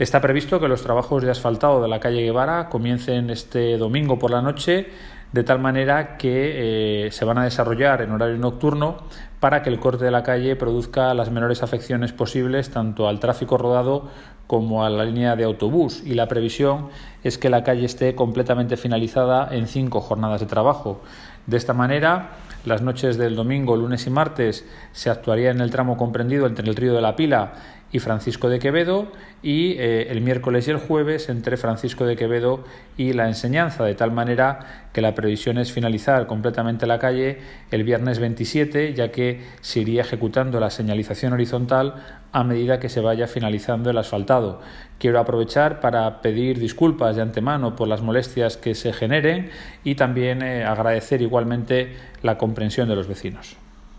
Está previsto que los trabajos de asfaltado de la calle Guevara comiencen este domingo por la noche, de tal manera que se van a desarrollar en horario nocturno para que el corte de la calle produzca las menores afecciones posibles tanto al tráfico rodado como a la línea de autobús, y la previsión es que la calle esté completamente finalizada en 5 jornadas de trabajo. De esta manera, las noches del domingo, lunes y martes se actuaría en el tramo comprendido entre el Río de la Pila y Francisco de Quevedo, y el miércoles y el jueves entre Francisco de Quevedo y La Enseñanza, de tal manera que la previsión es finalizar completamente la calle el viernes 27, ya que se iría ejecutando la señalización horizontal a medida que se vaya finalizando el asfaltado. Quiero aprovechar para pedir disculpas de antemano por las molestias que se generen y también agradecer igualmente la comprensión de los vecinos.